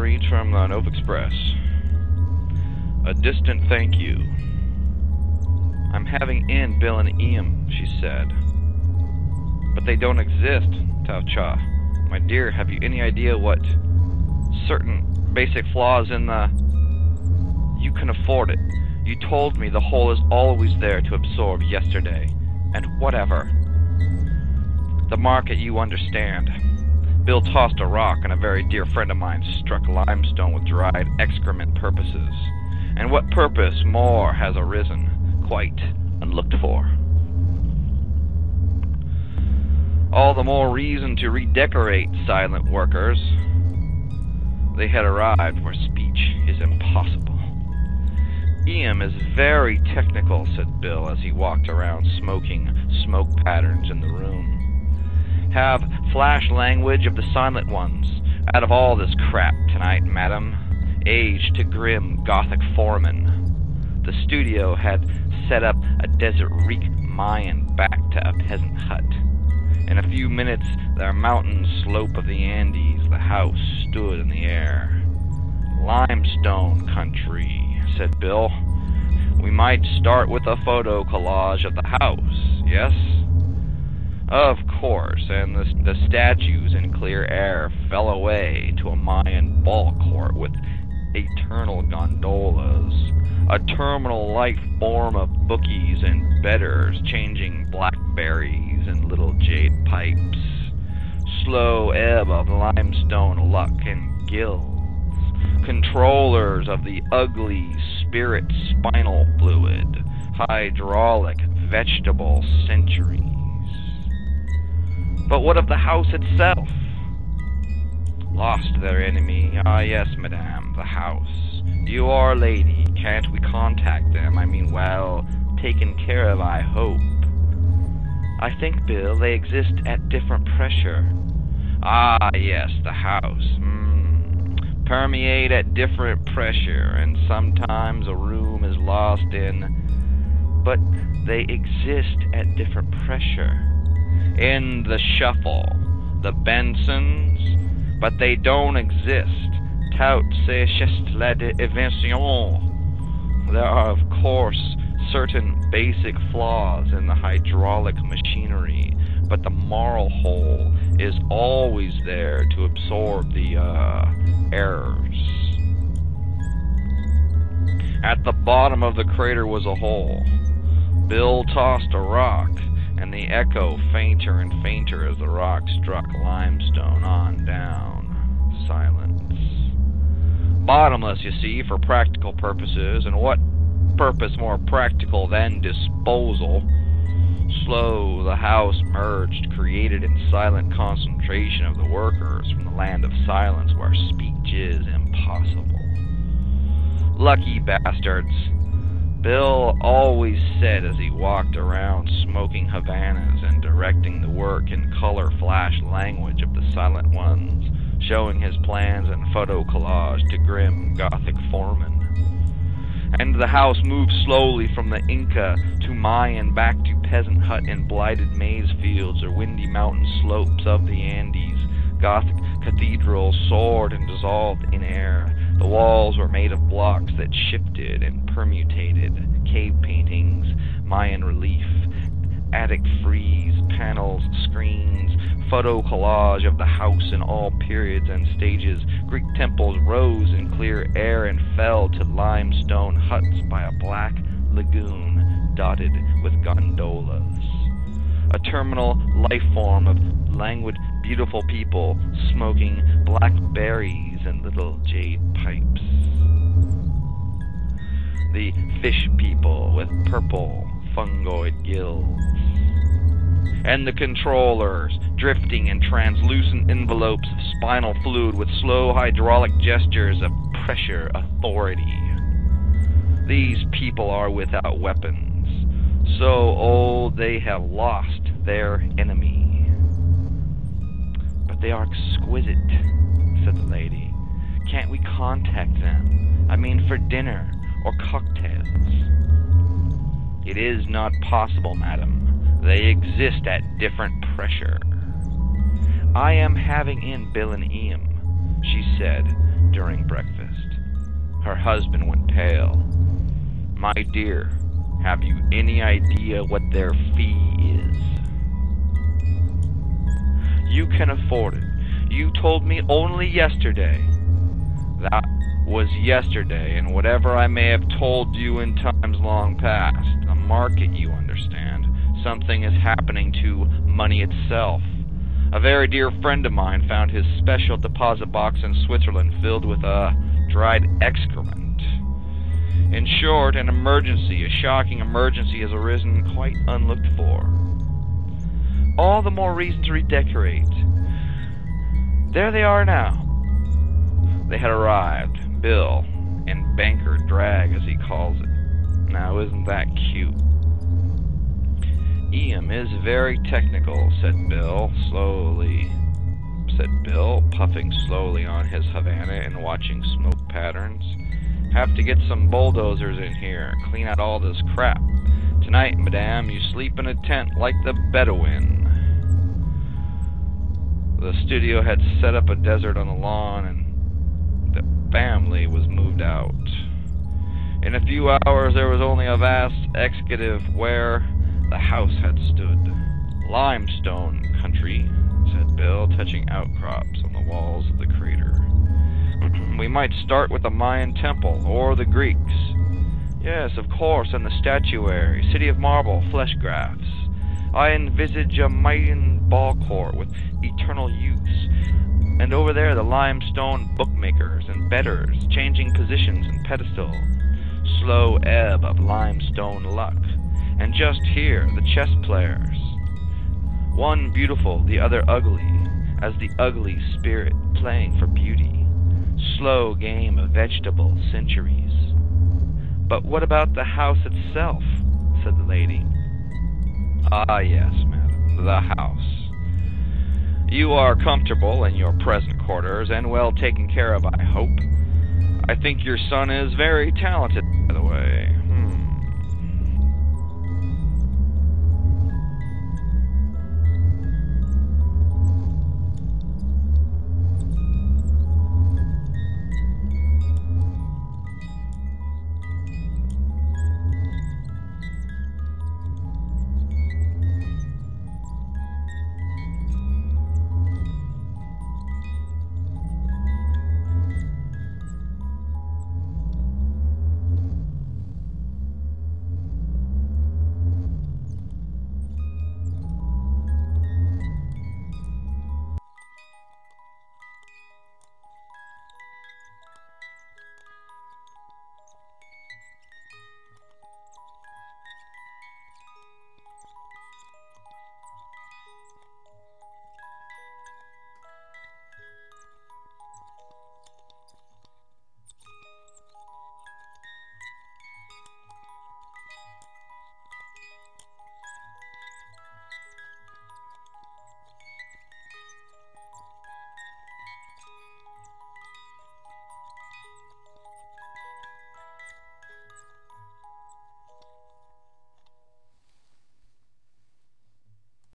reads from the Nova Express. A distant thank you. I'm having in Bill and Ian, she said. But they don't exist, Tao Cha. My dear, have you any idea what certain basic flaws in the... You can afford it. You told me the hole is always there to absorb yesterday. And whatever. The market you understand. Bill tossed a rock, and a very dear friend of mine struck limestone with dried excrement purposes. And what purpose more has arisen, quite unlooked for? All the more reason to redecorate, silent workers. They had arrived where speech is impossible. Ian is very technical, said Bill as he walked around smoking smoke patterns in the room. Have flash language of the silent ones out of all this crap tonight, madam. Age to grim Gothic foreman. The studio had set up a desert reek Mayan back to a peasant hut. In a few minutes, the mountain slope of the Andes, the house stood in the air. Limestone country, said Bill. We might start with a photo collage of the house, yes? Of course, and the statues in clear air fell away to a Mayan ball court with eternal gondolas, a terminal life form of bookies and bedders changing blackberries and little jade pipes, slow ebb of limestone luck and gills, controllers of the ugly spirit spinal fluid, hydraulic vegetable centuries. But what of the house itself? Lost their enemy. Ah, yes, madame, the house. You are a lady. Can't we contact them? I mean, well, taken care of, I hope. I think, Bill, they exist at different pressure. Ah, yes, the house. Permeate at different pressure, and sometimes a room is lost in... But they exist at different pressure. In the shuffle, the Bensons, but they don't exist. Tout c'est juste la invention. There are, of course, certain basic flaws in the hydraulic machinery, but the moral whole is always there to absorb the, errors. At the bottom of the crater was a hole. Bill tossed a rock, and the echo fainter and fainter as the rock struck limestone on down. Silence. Bottomless, you see, for practical purposes, and what purpose more practical than disposal? Slow, the house merged, created in silent concentration of the workers from the land of silence where speech is impossible. Lucky bastards. Bill always said as he walked around smoking Havanas and directing the work in color flash language of the silent ones, showing his plans and photo collage to grim Gothic foremen. And the house moved slowly from the Inca to Mayan back to peasant hut in blighted maize fields or windy mountain slopes of the Andes. Gothic cathedral soared and dissolved in air. The walls were made of blocks that shifted and permutated. Cave paintings, Mayan relief, attic frieze, panels, screens, photo collage of the house in all periods and stages. Greek temples rose in clear air and fell to limestone huts by a black lagoon dotted with gondolas. A terminal life form of languid, beautiful people smoking blackberries and little jade pipes. The fish people with purple fungoid gills. And the controllers drifting in translucent envelopes of spinal fluid with slow hydraulic gestures of pressure authority. These people are without weapons, so old they have lost their enemy. But they are exquisite, said the lady. Can't we contact them? I mean, for dinner or cocktails. It is not possible, madam. They exist at different pressure. I am having in Bill and Ian, she said, during breakfast. Her husband went pale. "My dear, have you any idea what their fee is?" "You can afford it. You told me only yesterday." "That was yesterday, and whatever I may have told you in times long past. The market, you understand. Something is happening to money itself. A very dear friend of mine found his special deposit box in Switzerland filled with dried excrement. In short, an emergency, a shocking emergency, has arisen quite unlooked for. All the more reason to redecorate. There they are now." They had arrived, Bill and Banker Drag, as he calls it. Now, isn't that cute? "Em is very technical," said Bill, puffing slowly on his Havana and watching smoke patterns. "Have to get some bulldozers in here, clean out all this crap. Tonight, madame, you sleep in a tent like the Bedouin." The studio had set up a desert on the lawn, and the family was moved out. In a few hours, there was only a vast executive where the house had stood. "Limestone country," said Bill, touching outcrops on the walls of the crater. "We might start with the Mayan temple, or the Greeks." "Yes, of course, and the statuary, city of marble, flesh grafts. I envisage a Mayan ball court with eternal use, and over there the limestone bookmakers and bettors, changing positions and pedestal. Slow ebb of limestone luck. And just here, the chess players. One beautiful, the other ugly, as the ugly spirit playing for beauty. Slow game of vegetable centuries." "But what about the house itself?" said the lady. "Ah, yes, madam, the house. You are comfortable in your present quarters, and well taken care of, I hope. I think your son is very talented,